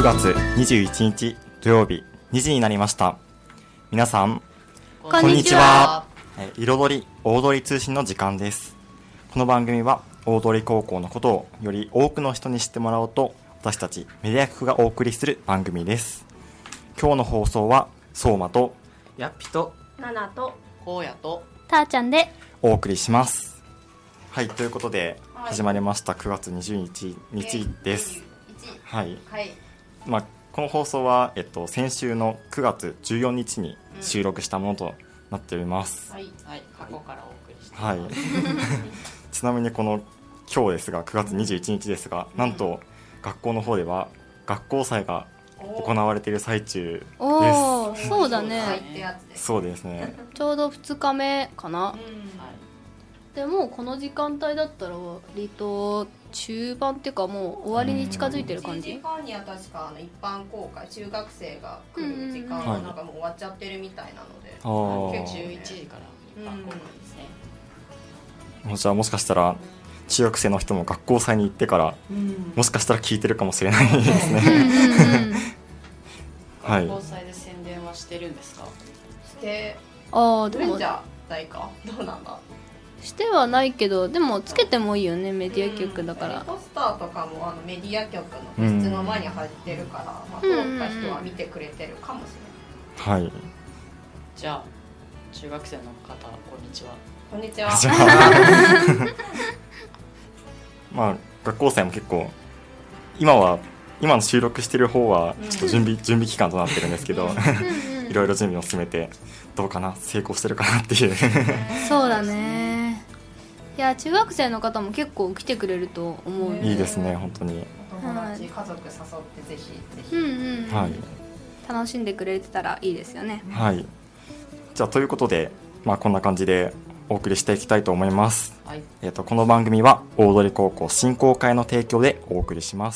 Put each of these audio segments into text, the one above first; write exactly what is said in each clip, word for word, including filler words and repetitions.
くがつにじゅういちにち土曜日にじになりました。皆さんこんにちは。 彩り大通通信の時間です。この番組は大通高校のことをより多くの人に知ってもらおうと、私たちメディア局がお送りする番組です。今日の放送は相馬とやっぴとななとこうやとたーちゃんでお送りします。はい、ということで始まりましたくがつにじゅうにちです。はい、 はい、 まあ、この放送は、えっと、先週のくがつじゅうよっかに収録したものとなっております。 うん、はい、はい、過去からお送りしています。はい、ちなみにこの今日ですがくがつにじゅういちにちですが、うん、なんと学校の方では学校祭が行われている最中です。 おー、そうだね。 そうですね。 ちょうどふつかめかな、うん、はい、でもこの時間帯だったら割と中盤っていうかもう終わりに近づいてる感じ。 いちじかんには確かあの一般公開、中学生が来る時間はなんかもう終わっちゃってるみたいなので、 はい、 じゅういちじから一般公開ですね。 うん、じゃあもしかしたら中学生の人も学校祭に行ってから、うん、もしかしたら聞いてるかもしれないですね。 学校祭で宣伝はしてるんですか？してあでもるんじゃないか、どうなんだ。 してはないけど、でもつけてもいいよね、メディア局だから、 うん、ポスターとかもあのメディア局の個室の前に貼ってるから、うん、まあ、通った人は見てくれてるかもしれない、 はい、 じゃあ中学生の方こんにちは。 こんにちは。 まあ学校祭も結構今は今の収録してる方はちょっと準備、うん、準備期間となってるんですけどいろいろ準備を進めてどうかな、成功してるかなっていうそうだね。いや中学生の方も結構来てくれると思う。 いいですね、本当に。 友達、家族誘ってぜひぜひ、 うんうん、 はい、 楽しんでくれてたらいいですよね。 はい、じゃあということで、まあ、こんな感じでお送りしていきたいと思います、はい、えーと、この番組は大通高校振興会の提供でお送りします。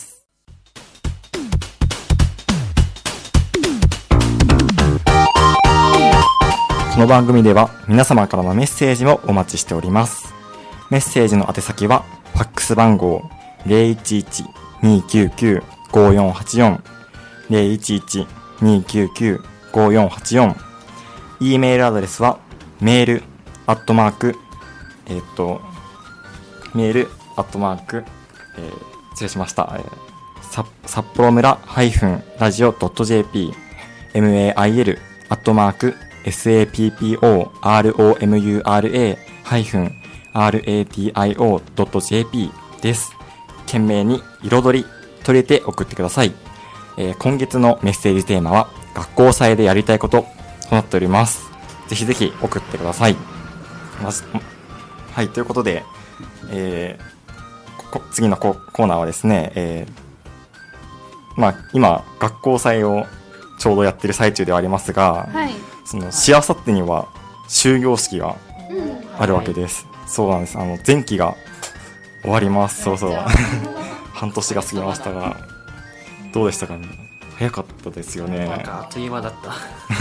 この番組では皆様からのメッセージもお待ちしております。メッセージの宛先はファックス番号 ゼロいちいち にーきゅうきゅう ごよんはちよん ゼロいちいち にーきゅうきゅう ごよんはちよん、 E メールアドレスはメールアットマークえー、っとメールアットマーク、えー、失礼しました、えー、札幌村ハイフンラジオドットジェーピー メールアットマーク サッポロハイフンラディオドットジェーピー です。懸命に彩りと入れて送ってください。えー、今月のメッセージテーマは学校祭でやりたいこととなっております。ぜひぜひ送ってください。まずはい、ということで、えー、次のコーナーはですね、えーまあ、今学校祭をちょうどやってる最中ではありますが、はい、そのしあさってには終業式があるわけです、うん、そうなんです。あの前期が終わります。そうそう半年が過ぎましたがどうでしたかね。早かったですよね。 なんかあっという間だった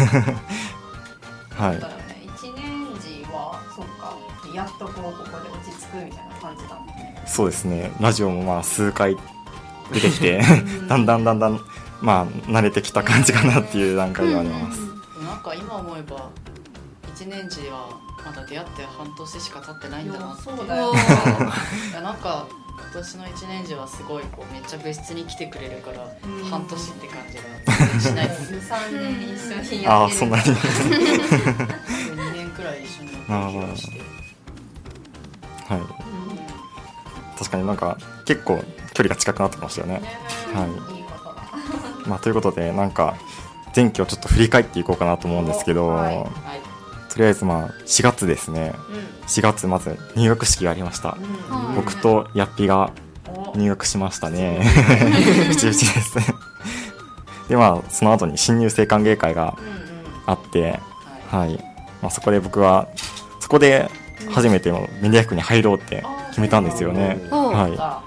はい、 いちねんじはそうか、やっとこうここで落ち着くみたいな感じだもんね。 そうですね。ラジオもまあ数回出てきてだんだんだんだんまあ慣れてきた感じかなっていう段階ではあります。 なんか今思えばいちねんじはまだ出会って半年しか経ってないんだなって。 そうだよいやなんか今年のいちねんじはすごいこうめっちゃ部室に来てくれるから半年って感じがしないです。 にさんねん一緒にああ、 やってる。 そんなににねんくらい一緒にやってる気がして、 はい、うん、確かになんか結構距離が近くなってきましたよね。 ね、 はい、 いいことだ。 まあ、ということでなんか前期をちょっと振り返っていこうかなと思うんですけど、はいはい、とりあえずまあしがつですね、うん、しがつまず入学式がありました、うん、僕とヤッピが入学しましたねうちうちですでまあその後に新入生歓迎会があって、うんうん、はい、まあ、そこで僕はそこで初めてメディア局に入ろうって決めたんですよね、うん、はい、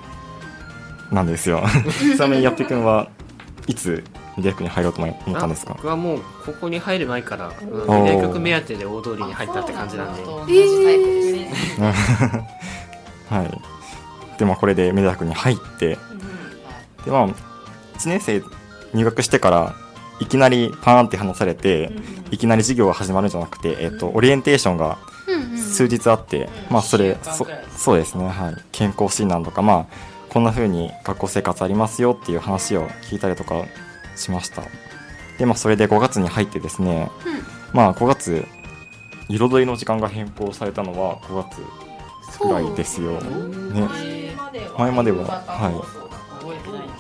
なんですよちなみにヤッピ君はいつメディア局に入ろうと思ったんですか？ 僕はもうここに入る前からメディア局目当てで大通りに入ったって感じなんで、 同じタイプですねはい、でまあこれでメディア局に入って、でまあいちねん生入学してからいきなりパーンって話されて、いきなり授業が始まるんじゃなくて、えっと、オリエンテーションが数日あって、まあそれそそうですね、はい、健康診断とか、まあこんな風に学校生活ありますよっていう話を聞いたりとかしました。で、まあそれでごがつに入ってですね、まあごがつ彩りの時間が変更されたのはごがつぐらいですよ、ね、前までははい覚えてない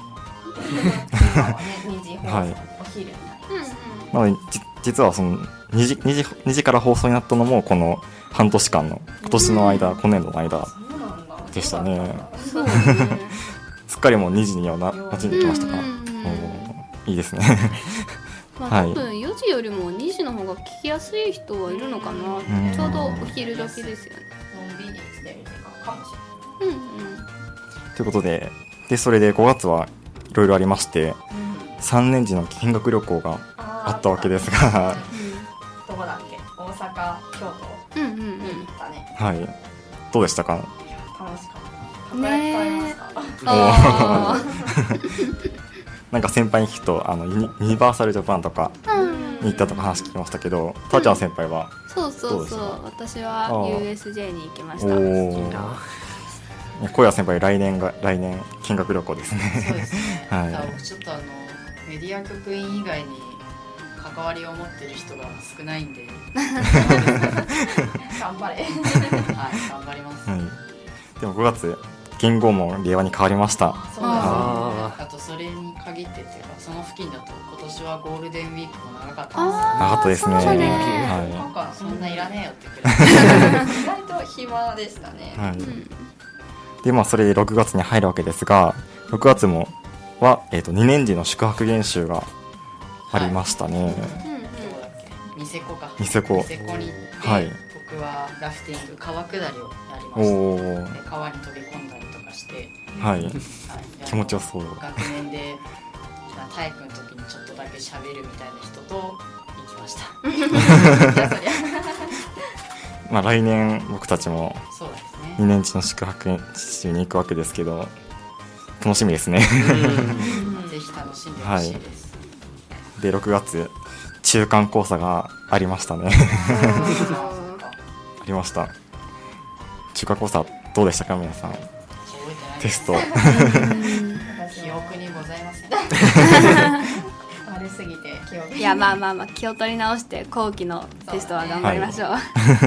にじ放送、 はいお昼になりました。 なのでじ実はその 2, 時2, 時2時から放送になったのもこの半年間の今年の間、今年度の間そうなんだでしたね。 そうですねすっかりもうにじにはな馴染んできましたか。 うんうんうんいいですねまあ、 はい多分よじよりもにじの方が聞きやすい人はいるのかな、 んちょうどお昼時ですよね。 のんびりしてる時間かもしれない。 うんうんということで、でそれでごがつはいろいろありまして、さんねん次の見学旅行があったわけですがどこだっけ、大阪、京都うんうんうんに行ったね。 はいどうでしたか。 楽しかった。たこ焼き食べました。 あなんか先輩に聞くとあのユニユニバーサルジャパンとかーうんに行ったとか話聞きましたけど、たーちゃん先輩は、 そうそうそう、私はあーユーエスジェー に行きましおた。 お小谷先輩来年が来年見学旅行ですねそうですね、 はいただ僕ちょっとあのメディア局員以外に関わりを持ってる人が少ないんで頑張れ。 はい、頑張ります、 はい、でもごがつ元号も令和に変わりました。 そうですねああとそれに限ってっていうかその付近だと今年はゴールデンウィークも長かったですあ長かったですね。 そうねはなんかそんないらねえよってくらい意外と暇でしたねい。。はい。 うんでまあそれでろくがつに入るわけですが、ろくがつもはえっ、とにねん次の宿泊研修がありましたね。 うんうんどこだっけニセコかニセコニセコに行って、 はい僕はラフティング川下りをやりおましたおで川に飛び込んだりとかして、 はい。 はい、 気持ちよそう。 学年でまあ体育の時にちょっとだけ喋るみたいな人と行きましたいやそりゃまあ来年僕たちもそうですねにねん次の宿泊研修に行くわけですけど、楽しみですね。 ぜひ楽しんでほしいです、 でろくがつ中間考査がありましたね。ありました。中間考査どうでしたか皆さん。 覚えてないテスト。 記憶にございません悪すぎて記憶いやまあまあまあ気を取り直して後期のテストは頑張りましょう。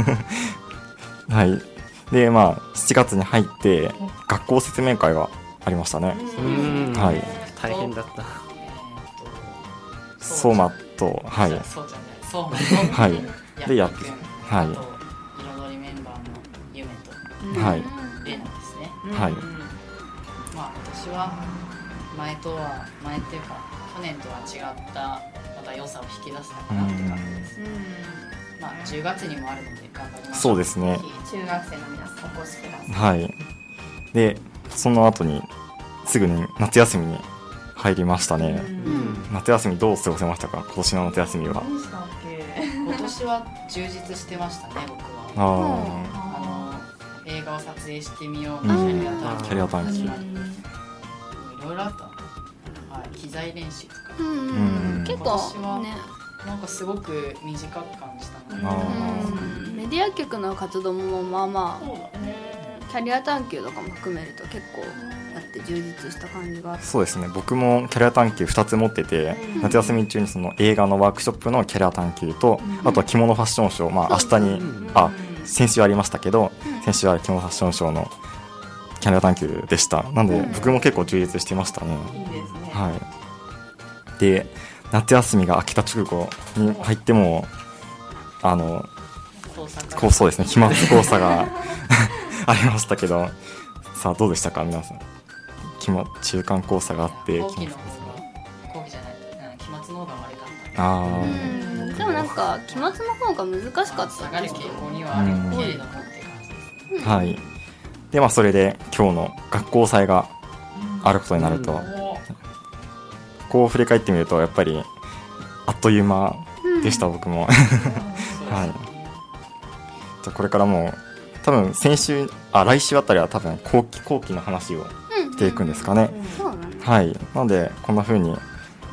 はい。でまあしちがつに入って学校説明会がありましたね。 うんはい。 大変だった。 えーっと相馬とはいそうじゃない相馬とはいでやっやっくんはいあと彩りメンバーのゆめとはいレナですね、 はいまあ私は前とは前っていうか去年とは違ったまた良さを引き出せたかなって感じです、まあじゅうがつにもあるので頑張ります。 そうですね。 中学生の皆さんお越しください。 はい。でその後にすぐに夏休みに入りましたね。夏休みどう過ごせましたか今年の夏休みは。 何したっけ？ 今年は充実してましたね僕は。 ああの映画を撮影してみようみたいなキャリアあキャリア短期。 いろいろあったな、はい、機材練習とかうんうん結私は構ね、 なんかすごく短く感じたあな。 うんメディア局の活動もまあまあそうだね。 キャリア探究とかも含めると結構あって充実した感じがあって、 そうですね。僕もキャリア探究ふたつ持ってて、夏休み中にその映画のワークショップのキャリア探究と、あとは着物ファッションショー、まあ明日に、あ、先週ありましたけど、先週は着物ファッションショーのキャリア探究でした。なので僕も結構充実してましたね。 いいですね。 はい。で、夏休みが明けた直後に入っても、あの、 工作こうそうですね、飛沫交差がありましたけど、さあどうでしたか皆さん。期末中間交差があって、 後期の期末交差方が後期じゃないうん期末の方が悪かっあうんでもなんか期末の方が難しかったた下がる傾向にはあるけれどもって感じですね。 あ、はい。で、まあそれで今日の学校祭があることになると、こう振り返ってみるとやっぱりあっという間でした、僕も。はい。じゃあこれからもう多分先週あ来週あたりは多分後期後期の話をしていくんですかね。 そうなんだ。 はい。なのでこんな風に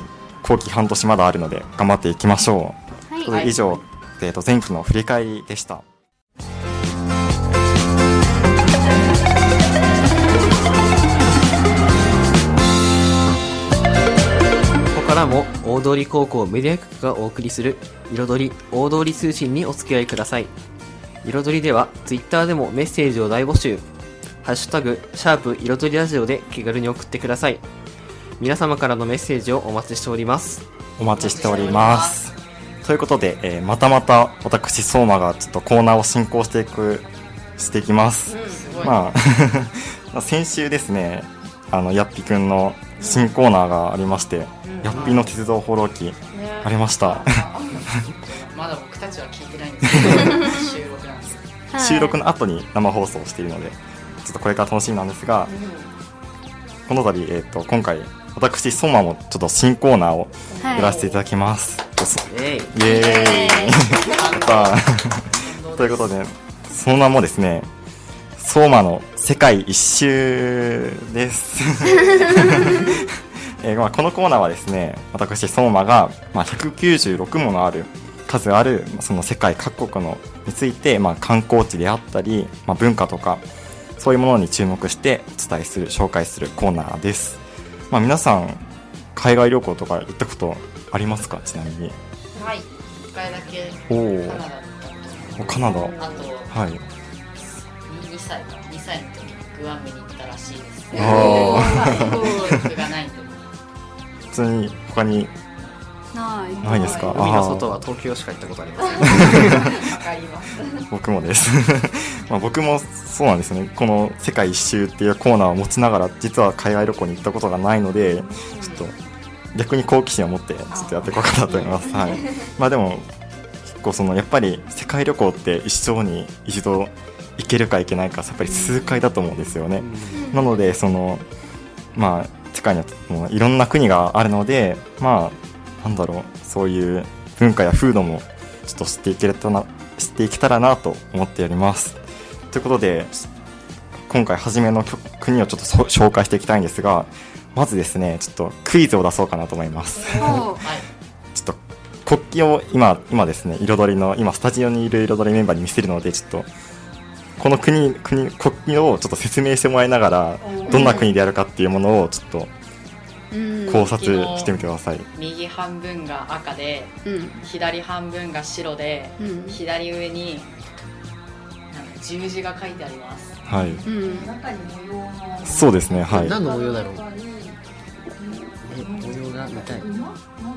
後期半年まだあるので頑張っていきましょう。 はいということで以上、えー、と前期の振り返りでした。 ここからも大通高校メディア局がお送りする彩り大通り通信にお付き合いください。彩りではツイッターでもメッセージを大募集。ハッシュタグシャープ彩りラジオで気軽に送ってください。皆様からのメッセージをお待ちしております。 お待ちしております。ということで、えー、またまた私相馬がちょっとコーナーを進行していくしていきます。 すごい、 まあ先週ですね、あのやっぴくんの新コーナーがありまして、 うんやっぴの鉄道放浪記ありました。 まだ僕たちは聞いてないんですけど収録なんですよ。 はい収録の後に生放送をしているので、ちょっとこれから楽しみなんですが、この度、えー、と今回私相馬もちょっと新コーナーをはいやらせていただきます。 イエイ。 イエーイやったーということで、その名もですね、相馬の世界一周です、えーまあ、このコーナーはですね、私相馬が、まあ、ひゃくきゅうじゅうろくものある数あるその世界各国のについて、まあ、観光地であったり、まあ、文化とかそういうものに注目してお伝えする紹介するコーナーです。まあ、皆さん海外旅行とか行ったことありますか？ちなみに。 はい、いっかいだけおーカナダだったと。 カナダ。 あとはい。 にさいかにさいの時にグアムに行ったらしいです。 あ記憶がないんで。 普通に他にないないですか？ 海のあ外は東京しか行ったことありません。 わかります。 ー僕もですまあ僕もそうなんですよね。この世界一周っていうコーナーを持ちながら実は海外旅行に行ったことがないので、ちょっと逆に好奇心を持ってちょっとやっていこうかなと思います。はい。まあでも結構そのやっぱり世界旅行って一生に一度行けるか行けないかやっぱり数回だと思うんですよね。なのでそのまあ世界にはもういろんな国があるので、まあなんだろう、そういう文化や風土もちょっと知っていけたな知っていけたらなと思っております。ということで今回初めの国をちょっと紹介していきたいんですが、まずですねちょっとクイズを出そうかなと思います。 おはい。 ちょっと国旗を今今ですね彩りの今スタジオにいる彩りメンバーに見せるので、ちょっとこの国国国旗をちょっと説明してもらいながらどんな国であるかっていうものをちょっとうん考察してみてください。 右半分が赤で、 うん左半分が白で、 うん左上になんか十字が書いてあります。 はい。 うん中に模様のそうですね。はい。 何の模様だろう。え、模様が見たい。 馬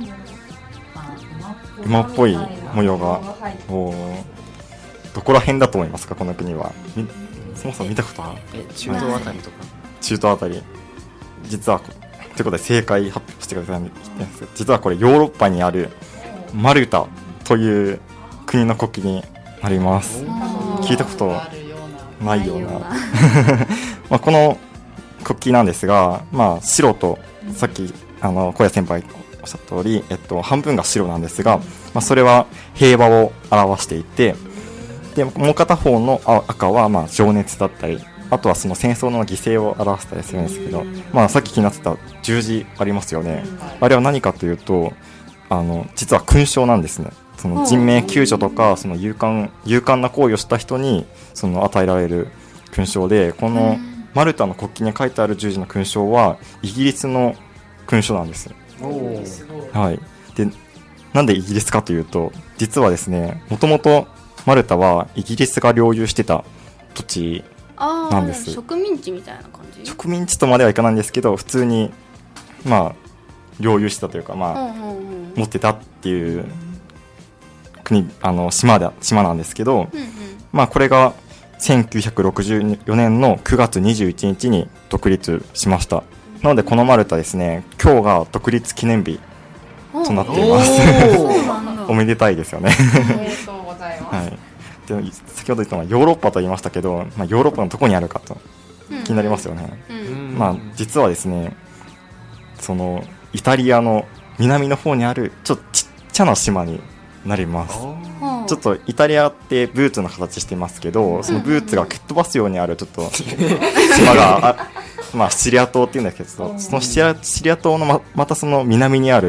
馬っぽい模様が入っておーどこら辺だと思いますか、この国は。みそもそも見たことある？ え、中東あたりとか。 中東あたり。実はということで正解発表してください。実はこれヨーロッパにあるマルタという国の国旗になります。聞いたことあるような。 ないようなまあこの国旗なんですが、まあ、白とさっきあの小谷先輩おっしゃった通り、えっと、半分が白なんですが、まあ、それは平和を表していて、でもう片方の赤はまあ情熱だったり、あとはその戦争の犠牲を表したりするんですけど、まあ、さっき気になってた十字ありますよね。あれは何かというと、あの実は勲章なんですね。その人命救助とかその勇敢勇敢な行為をした人にその与えられる勲章で、このマルタの国旗に書いてある十字の勲章はイギリスの勲章なんです。 おーすごい。 はい。で、なんでイギリスかというと、実はですね、もともとマルタはイギリスが領有してた土地、 ああなんです植民地みたいな感じ。 植民地とまではいかないんですけど、普通にまあ領有してたというか、まあ、 うんうんうん持ってたっていう国、あの島だ島なんですけど、 うんうんまあこれがせんきゅうひゃくろくじゅうよねんのくがつにじゅういちにちに独立しました。なのでこのマルタですね、今日が独立記念日となっています。 そうなんだおめでたいですよね。 おめでとうございます。 はい。で先ほど言ったのはヨーロッパと言いましたけど、まあ、ヨーロッパのどこにあるかと気になりますよね。 ううんんまあ実はですね、そのイタリアの南の方にあるちょっとちっちゃな島になります。 うんちょっとイタリアってブーツの形してますけど、そのブーツが蹴っ飛ばすようにあるちょっと島があまあシチリア島っていうんですけど、そのシチリアシチリア島の ま, またその南にある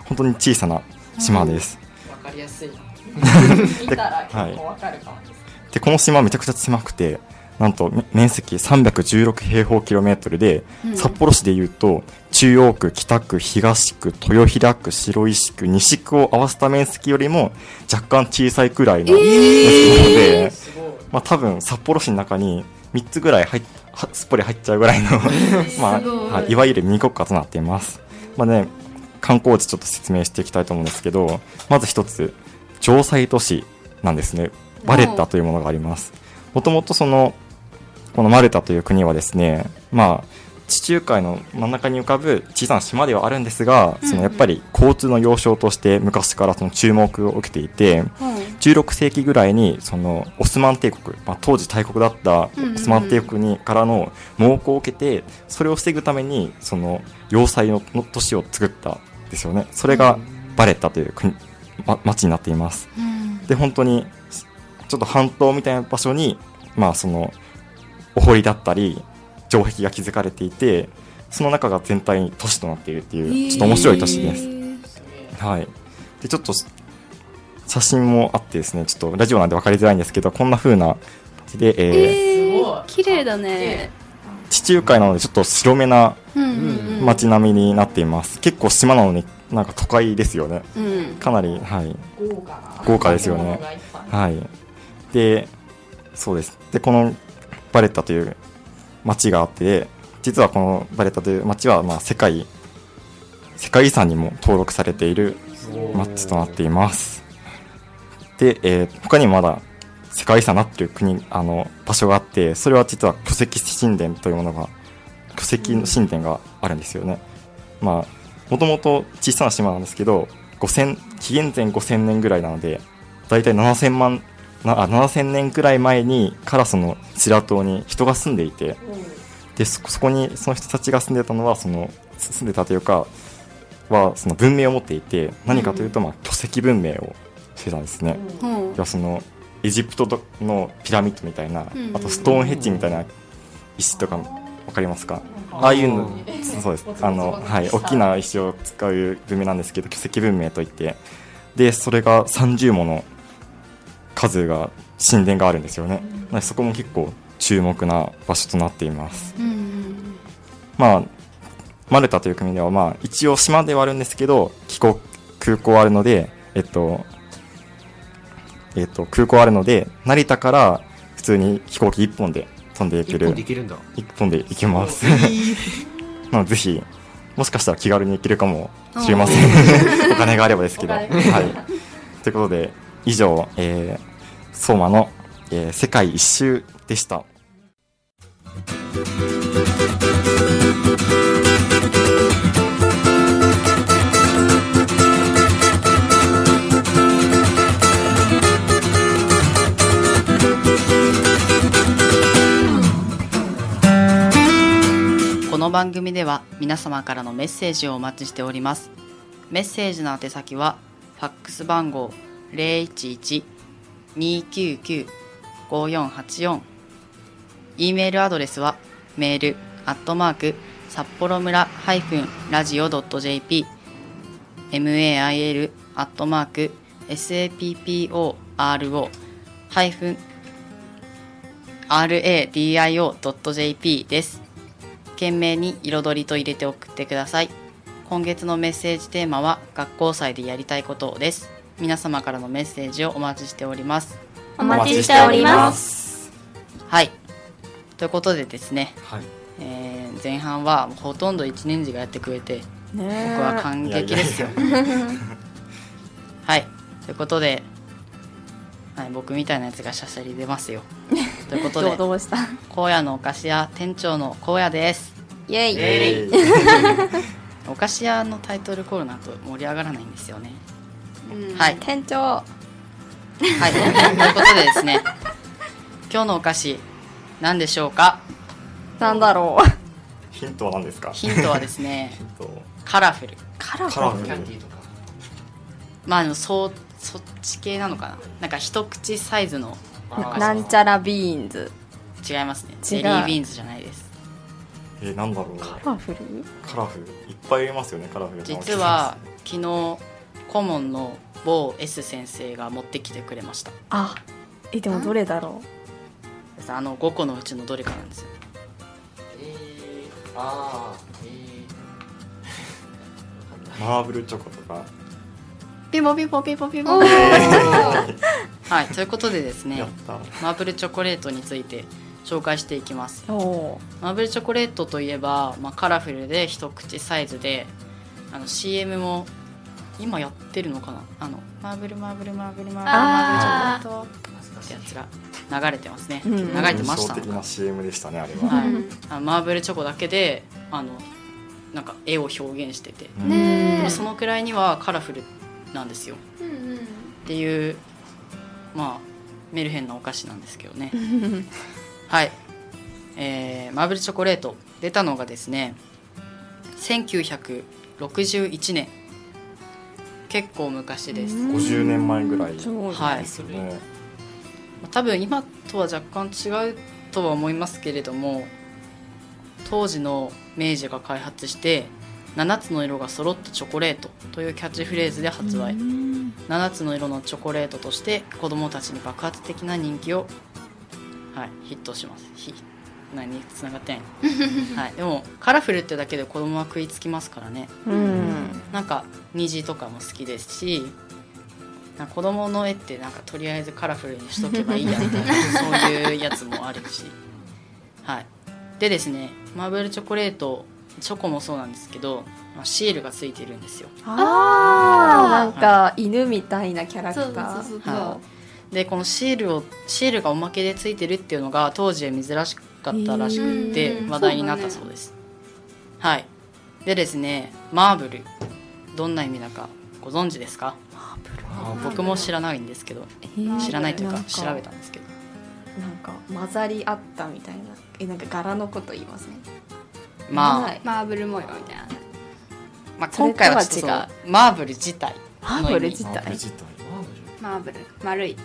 本当に小さな島です。 わかりやすい。 見たら結構わかるかもです。 でこの島めちゃくちゃ狭くて、なんと面積さんびゃくじゅうろく平方キロメートルで、うん、札幌市でいうと中央区、北区、東区、豊平区、白石区、西区を合わせた面積よりも若干小さいくらいの面積なので、えー、まあ、多分札幌市の中にみっつぐらい入っすっぽり入っちゃうぐらいのまあ、はい、いわゆるミニ国家となっています。まあね、観光地ちょっと説明していきたいと思うんですけど、まず一つ城塞都市なんですね。バレッタというものがあります。もともとそのこのマルタという国はですね、まあ地中海の真ん中に浮かぶ小さな島ではあるんですが、そのやっぱり交通の要衝として昔からその注目を受けていて、じゅうろくせいきぐらいにそのオスマン帝国、まあ、当時大国だったオスマン帝国にからの猛攻を受けて、それを防ぐためにその要塞の都市を作ったんですよね。それがバレッタという国、ま、町になっています。で本当にちょっと半島みたいな場所に、まあ、そのお堀だったり城壁が築かれていて、その中が全体に都市となっているっていうちょっと面白い都市です、えー、はい。でちょっと写真もあってですね、ちょっとラジオなんで分かりづらいんですけど、こんな風な感じで、えーえー、綺麗だね。 地中海なのでちょっと白めな街並みになっています。結構島なのになんか都会ですよね、うん、かなり、はい、豪華な豪華ですよね。はい。でそうです。でこのバレッタという町があって、実はこのバレッタという町はまあ世界世界遺産にも登録されている町となっています。で、えー、他にもまだ世界遺産になっている国あの場所があって、それは実は巨石神殿というものが巨石の神殿があるんですよね。まあもともと小さな島なんですけど、ごせん紀元前ごせんねんぐらいなので、だいたいななせんまんなあななせんねんくらい前にからそのシラ島に人が住んでいて、で そ, そこにその人たちが住んでたのはその住んでたというかはその文明を持っていて、何かというと、まあ、巨石文明をしてたんですね、うん、いやそのエジプトのピラミッドみたいな、うん、あとストーンヘッジみたいな石とか分かりますか、うん、ああいうのそうですあの、はい、大きな石を使う文明なんですけど、巨石文明といって、でそれがさんじゅうもの数が神殿があるんですよね、うん、そこも結構注目な場所となっています、うん、まあマルタという国では、まあ、一応島ではあるんですけど、帰国空港あるので、えっとえっと、空港あるので成田から普通に飛行機いっぽんで飛んでいける。 いっぽんで行けるんだ。 いっぽんで行けますなのでぜひもしかしたら気軽に行けるかもしれませんお金があればですけど、はい、ということで以上、えー、相馬の、えー、世界一周でした。 この番組では皆様からのメッセージをお待ちしております。メッセージの宛先はファックス番号 ゼロいちいち にーきゅうきゅう ごーよんはちよん、 E メールアドレスはメールアットマーク札幌村ハイフンラジオドット ジェーピー mail アットマーク sapporo ハイフン radio ドット ジェーピー です。懸命に彩りと入れて送ってください。今月のメッセージテーマは学校祭でやりたいことです。皆様からのメッセージをお待ちしております。 お待ちしております。 はい、ということでですね、 はい、 えー、前半はほとんど一年次がやってくれて、僕は感激ですよはい、ということで、はい、僕みたいなやつがしゃしゃり出ますよということでどうした荒野のお菓子屋店長の荒野です。 イエイ、イエイお菓子屋のタイトルコールなんと盛り上がらないんですよね。 うん、 はい、 店長はいということでですね今日のお菓子何でしょうか。 なんだろうヒントは何ですか。 ヒントはですねカラフルカラフルキャンディーとか、 まあでもそうそっち系なのかな。なんか一口サイズのなんちゃらビーンズ。 違いますね。ゼリービーンズじゃないです。 えー、なんだろう。 カラフルカラフルいっぱいありますよね。カラフル実は昨日顧問の某 S 先生が持ってきてくれました。 あ、えでもどれだろあのごこのうちのどれかなんですよ。 えー、あー、えー、 マーブルチョコとか。 ピボピボピボピボ。 おーはい、ということでですねやった。 マーブルチョコレートについて紹介していきます。 う。おマーブルチョコレートといえば、まあ、カラフルで一口サイズで、あの シーエム も今やってるのかな、あのマーブルマーブルマーブルマーブルマーブルチョコレートってやつが流れてますね、 うん流れてました印象的な シーエム でしたね、あれは。 はい、あのマーブルチョコだけであのなんか絵を表現してて、 うんねえでもそのくらいにはカラフルなんですようんうんっていう、まあメルヘンなお菓子なんですけどねはい、えー、マーブルチョコレート出たのがですねせんきゅうひゃくろくじゅういちねん、結構昔です。 ごじゅうねんまえぐらいですそうはいよね。 多分今とは若干違うとは思いますけれども、当時の明治が開発してななつの色が揃ったチョコレートというキャッチフレーズで発売。ななつの色のチョコレートとして子どもたちに爆発的な人気を、はい、ヒットします。ヒ何につながってないはい、でもカラフルってだけで子供は食いつきますからね。 うん。 なんか虹とかも好きですし、なんか子供の絵ってなんかとりあえずカラフルにしとけばいいやみたいなそういうやつもあるし、はい、でですねマーブルチョコレートチョコもそうなんですけど、まあ、シールがついてるんですよ。 ああ、なんか犬みたいなキャラクタそうー。 そうそうそう、 はでこのシールをシールがおまけでついてるっていうのが当時は珍しかったらしくへてー話題になったそうです。はいでですねマーブルどんな意味だかご存知ですか？僕も知らないんですけど、知らないというかなんか調べたんですけど、 なんか混ざり合ったみたいな、えなんか柄のこと言いますね。 まあ、 はいマーブル模様みたいな。 まあ今回はちょっとそのマーブル自体マーブル自マーブル体。 自体。 マーブル丸い。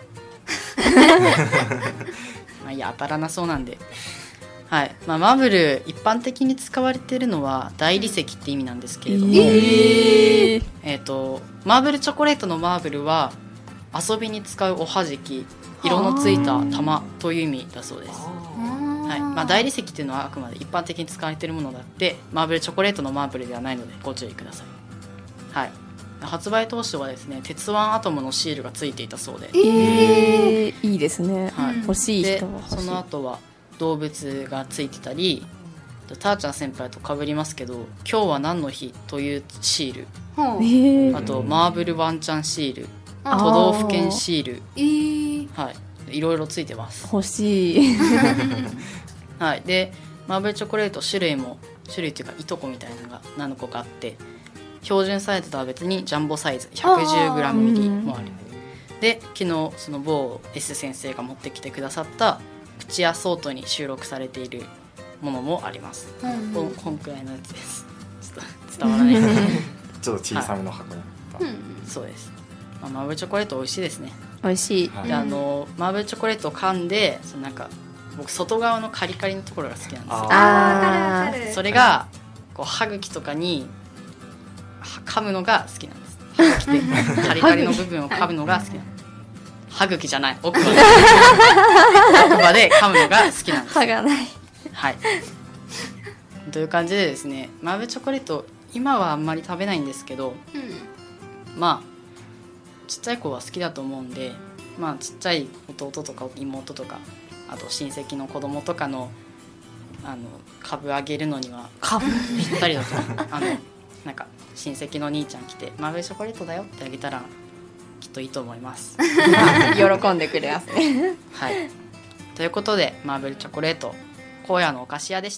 まあいや当たらなそうなんで、はいまあ、マーブル一般的に使われているのは大理石って意味なんですけれども、 えー、 えー、とマーブルチョコレートのマーブルは遊びに使うおはじき、色のついた玉という意味だそうです。はいまあ、大理石っていうのはあくまで一般的に使われているものであってマーブルチョコレートのマーブルではないのでご注意ください。はい、発売当初はですね鉄腕アトムのシールがついていたそうで、 えー、いいですね、 はい欲しいで人は欲しい。 その後は動物がついてたり、ターちゃん先輩と被りますけど今日は何の日というシール、 ほうえー、 あとマーブルワンチャンシール、 あ都道府県シール、 えー、 はいいろいろついてます。 欲しい。 はい、でマーブルチョコレート種類も種類というかいとこみたいなのが何個かあって、標準サイズとは別にジャンボサイズ ひゃくじゅうグラム ミリもある。で昨日その某 S 先生が持ってきてくださったプチアソートに収録されているものもあります。 うんこんこんくらいのやつです。ちょっと伝わらないちょっと小さめの箱にあった。 うんそうです、まあ、マーブルチョコレート美味しいですね。 美味しい。 はいであのマーブルチョコレートを噛んでそのなんか僕外側のカリカリのところが好きなんですよ。 ああーあわかるわかるそれがこう歯茎とかには噛むのが好きなんです。歯茎でカリカリの部分を噛むのが好きなんです。歯茎じゃない奥歯で奥歯で噛むのが好きなんです。 歯がない。 はいという感じでですねマーブルチョコレート今はあんまり食べないんですけど、 うんまあちっちゃい子は好きだと思うんで、まあちっちゃい弟とか妹とかあと親戚の子供とかのあの株あげるのには株ぴったりだと思う。あのなんか親戚の兄ちゃん来てマーブルチョコレートだよってあげたらきっといいと思います。 喜んでくれますね。 はいということでマーブルチョコレート荒野のお菓子屋でした。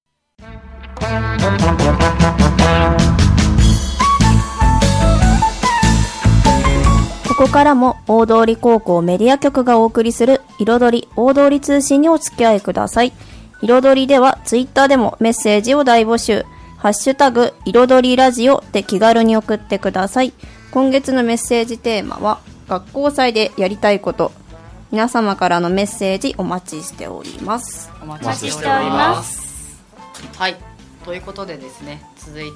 ここからも大通高校メディア局がお送りする彩り大通通信にお付き合いください。彩りではツイッターでもメッセージを大募集。ハッシュタグ彩りラジオで気軽に送ってください。今月のメッセージテーマは学校祭でやりたいこと。皆様からのメッセージお待ちしております。 お待お待ちしおりちしてておりま。 ますす。 はいということでですね続い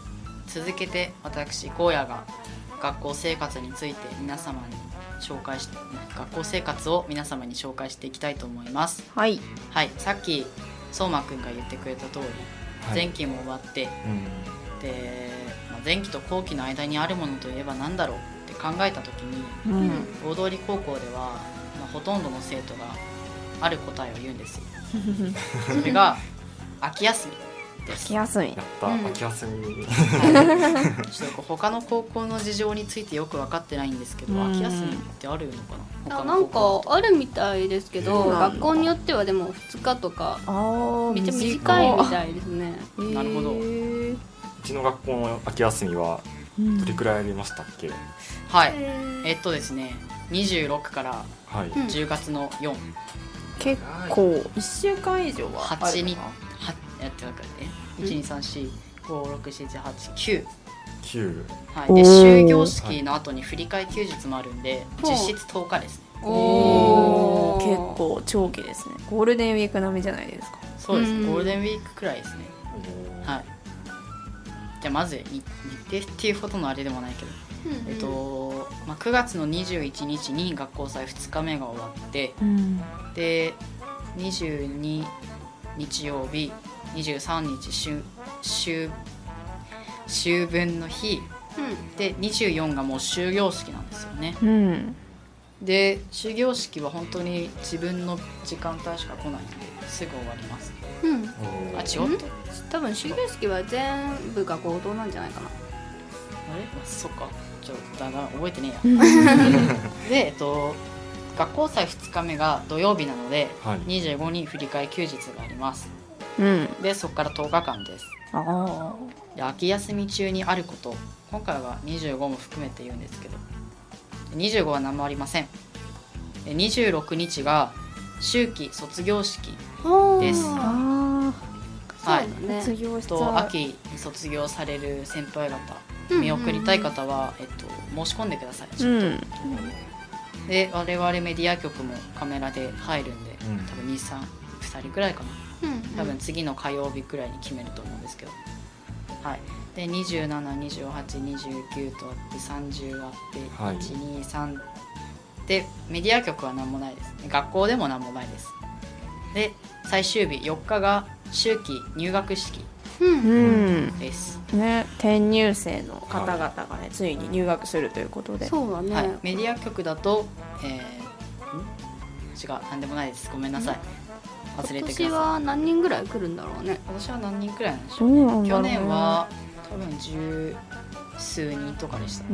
続けて私荒野が学校生活について皆様に紹介し学校生活を皆様に紹介していきたいと思います。 はい。 はい、さっき相馬くんが言ってくれた通り、 はい、 前期も終わって、うん、で、まあ、前期と後期の間にあるものといえば何だろうって考えた時に、うん、大通高校では、まあ、ほとんどの生徒がある答えを言うんですよ。それが秋休みです。 秋休み。 やった、うん、秋休み。 はい、ちょっと他の高校の事情についてよく分かってないんですけど、うん、秋休みってあるのかな。 あ、なんかあるみたいですけど、学校によってはでもふつかとかめっちゃ短いみたいですね。 なるほど。 うちの学校の秋休みはどれくらいありましたっけ？うん、 はい。えっとですね、にじゅうろくからじゅうがつのよん。 結構いっしゅうかん以上ははちにやってわかるね。いち、に、さん、し、ご、ろく、しち、はち、きゅう。 きゅう。はい。で終業式の後に振り替え休日もあるんで、実質とおかですね。 おお。結構長期ですね。ゴールデンウィーク並みじゃないですか。 そうです。ゴールデンウィークくらいですね。はい。じゃあまず日程っていうほどのあれでもないけど、えっとまあ、くがつのにじゅういちにちに学校祭ふつかめが終わって、うん、でにじゅうに日曜日、にじゅうさんにち秋秋秋分の日、うん、でにじゅうよっかがもう終業式なんですよね、うん、で終業式は本当に自分の時間帯しか来ないんですぐ終わります、うん、あ、違った、 多分終業式は全部が合同なんじゃないかな。あれ、あ、そっか、ちょっとだから覚えてねえやで、えっと学校祭ふつかめが土曜日なので、はい、にじゅうごに振り替え休日があります、うん、でそこからとおかかんです。あで秋休み中にあること、今回はにじゅうごも含めて言うんですけど、にじゅうごは何もありません。でにじゅうろくにちが秋季卒業式です。あ、はい、ね、卒業と秋に卒業される先輩方、見送りたい方は、えっと、申し込んでください。ちょっと、うん、で我々メディア局もカメラで入るんで、うん、多分に、さん、ふたりくらいかな、うん、多分次の火曜日くらいに決めると思うんですけど、はい、でにじゅうなな、にじゅうはち、にじゅうきゅうとあってさんじゅうあって、はい、いち、に、さんでメディア局は何もないです。学校でも何もないです。で最終日よっかが秋季入学式です、 うんね、転入生の方々がね、はい、ついに入学するということで、 そうだね、 はい、メディア局だと、えー、ん違う、なんでもないです、ごめんなさい、忘れてください。 今年は何人ぐらい来るんだろうね。 今年は何人くらいなんでしょうね、うん、去年は多分十数人とかでした。うん、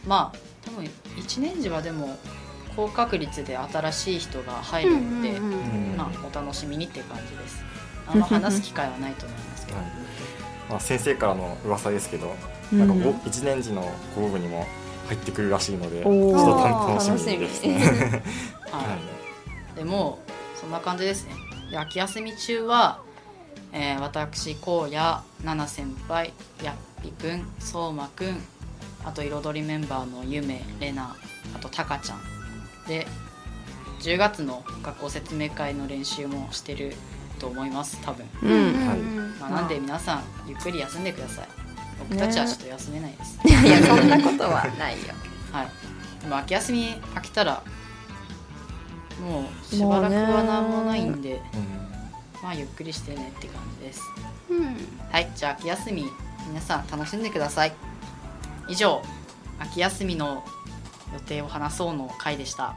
まあ多分いちねん時はでも高確率で新しい人が入るので、うんうんうん、まあ、お楽しみにっていう感じです。あんま話す機会はないと思いますけど、はい、 まあ、先生からの噂ですけど、うん、なんかいちねん時の午後にも入ってくるらしいので、ちょっと楽しみですね。 はい、でもそんな感じですね。で秋休み中は、えー、私荒野、ナナ先輩、やっぴくん、そうまくん、あと彩りメンバーのゆめ、れな、あとたかちゃんでじゅうがつの学校説明会の練習もしてると思います、多分、うん、はい、まあ、なんで皆さんゆっくり休んでください。僕たちはちょっと休めないです、 ね、いやそんなことはないよはい、でも秋休み飽きたらもうしばらくは何もないんで、ね、まあゆっくりしてねって感じです、うん、はい、じゃあ秋休み皆さん楽しんでください。以上、秋休みの予定を話そうの回でした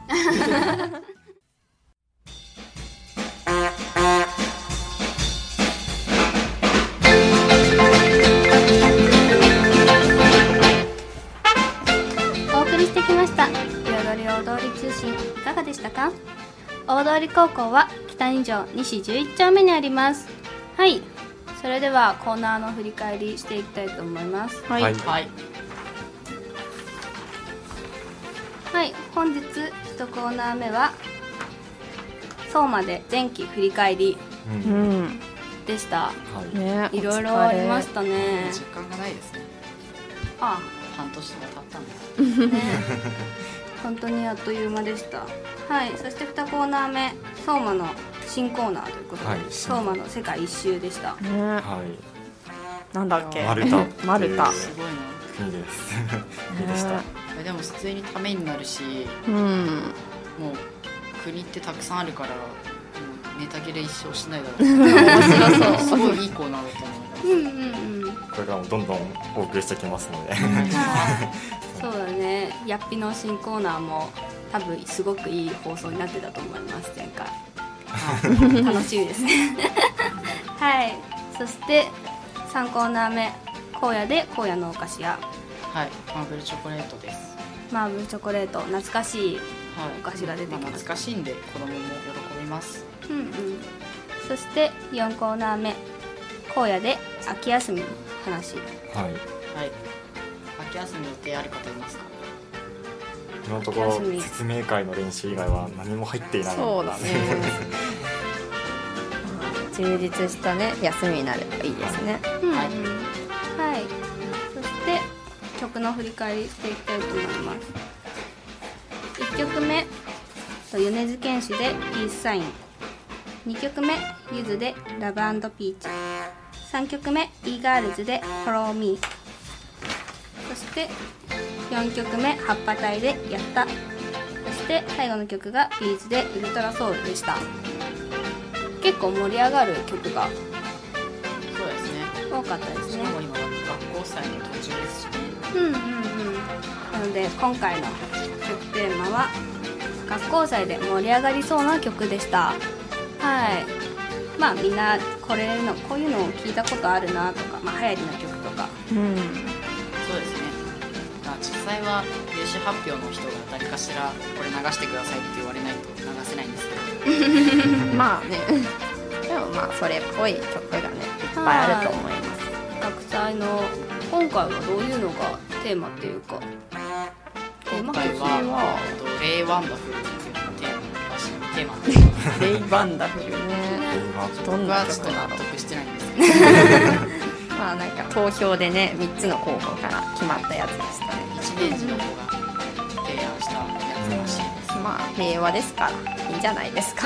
お送りしてきました彩り大通り通信、いかがでしたか？大通高校は北二条西じゅういち丁目にあります。はい、それではコーナーの振り返りしていきたいと思います。はい、はい、はい、本日いちコーナー目はそうまで前期振り返りでした、うん、はい、いろいろありましたね。 実感がないですね。 ああ、半年も経ったんですね本当にあっという間でした。はい、そしてにコーナー目、相馬の新コーナーということで、はい、相馬の世界一周でした、ね、はい、 なんだっけマルタマルタすごいな。 国です国でした。 えでも普通にためになるし、 うんもう国ってたくさんあるから、もうネタ切れ一生しないだろう。面白そう。すごいいいコーナーだと思う。 うんうんうん。 これからもどんどんお送りしてきますのでそうだね。ヤッピの新コーナーも多分すごくいい放送になってたと思います前回。楽しみですね。はい。そしてさんコーナー目、荒野で荒野のお菓子屋。 はい、マーブルチョコレートです。 マーブルチョコレート、懐かしいはい、 お菓子が出てきます。 まあ、懐かしいんで子供も喜びます。 うんうん。そしてよんコーナー目、荒野で秋休みの話。 はい。 はい。秋休み予定ある方いますか？ 今のところ休み説明会の練習以外は何も入っていないそうだね充実したね休みになればいいですね。 うんうん。 はいはい。そして曲の振り返りしていきたいと思います。いっきょくめ、米津玄師でピースサイン。にきょくめ、ゆずでラブ&ピーチ。さんきょくめ、イーガールズで Follow Me。そしてよんきょくめ、葉っぱ隊でやった。そして最後の曲がビーズでウルトラソウルでした。結構盛り上がる曲がそうですね。 多かったですねしか。も今学校祭の途中ですしね。 うんうんうん。なので今回の曲テーマは学校祭で盛り上がりそうな曲でした。はい。まあみんなこれのこういうのを聞いたことあるなとか、まあ流行りの曲とか。 うんそうですね。まあ実際は入試発表の人が誰かしらこれ流してくださいって言われないと流せないんですけど。 まあねでもまあそれっぽい曲がねいっぱいあると思います。 学祭の今回はどういうのがテーマっていうか。テーマ今回曲はえっとレイワンダフルっていうのがテーマらしいテーマです。 レイバンダフルねどん僕なはちょっと納曲だろう。 得してないんですけど。 まあなんか投票でねみっつの候補から決まったやつでしたね。 いちねん次の子が提案したやつらしいです。 まあ平和ですからいいんじゃないですか。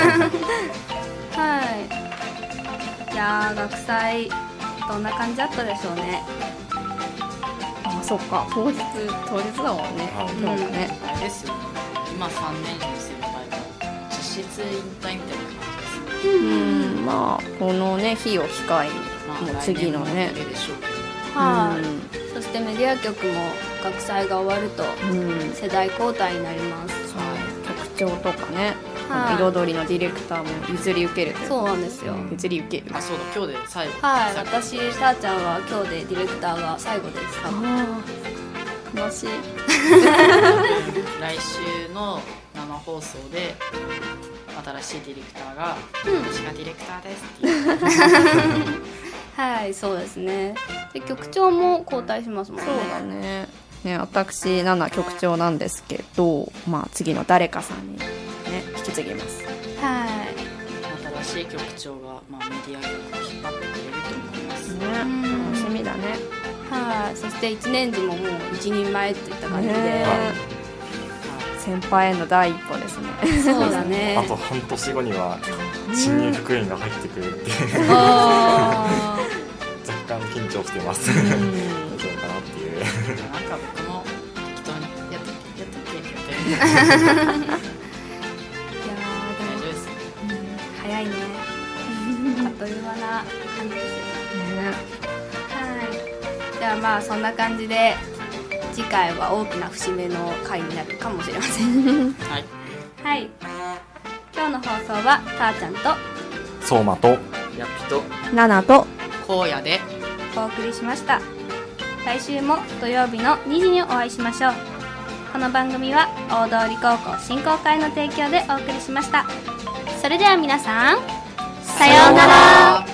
はい。いやー学祭どんな感じだったでしょうね。 あそっか当日当日だもんね。 はい今日もね。 あれですよね。今さんねん生の先輩が実質引退みたいな感じですね。 うんまあこのね日を機会にまあもう次のね来年も出るでしょうけど。 はい。そしてメディア局も学祭が終わるとうん、うん世代交代になります。 局長とかね、 はい彩りのディレクターも譲り受けるというそうなんですよ。 譲り受ける。 あ、そうだ、今日で最後。 はい。 最後私たーちゃんは今日でディレクターが最後です。多分あー悲しい。 来週の生放送で新しいディレクターが、 うん私がディレクターですっていうはいそうですね。で局長も交代しますもんね。 そうだね。ね、私ナナ局長なんですけど、まあ次の誰かさんにね引き継ぎます。 はい新しい局長が、まあ、メディア局を引っ張ってくれると思います。 ね、 ん楽しみだね。 はい。そして一年次ももう一人前といった感じで、 ね先輩への第一歩ですね。 そうだね。 あと半年後には新入副員が入ってくるっていうあ若干緊張してますうん大丈夫かなっていうなんか僕も適当にやっとけやっとけってやってるんでーいやーでも大丈夫ですよ。 早いね。あっという間な感じですよね。 ねはい。ではまあそんな感じで次回は大きな節目の回になるかもしれません。 はい。 はい。今日の放送はたーちゃんと相馬とヤッピとナナと荒野でお送りしました。来週も土曜日のにじにお会いしましょう。この番組は大通高校振興会の提供でお送りしました。それでは皆さん、さようなら。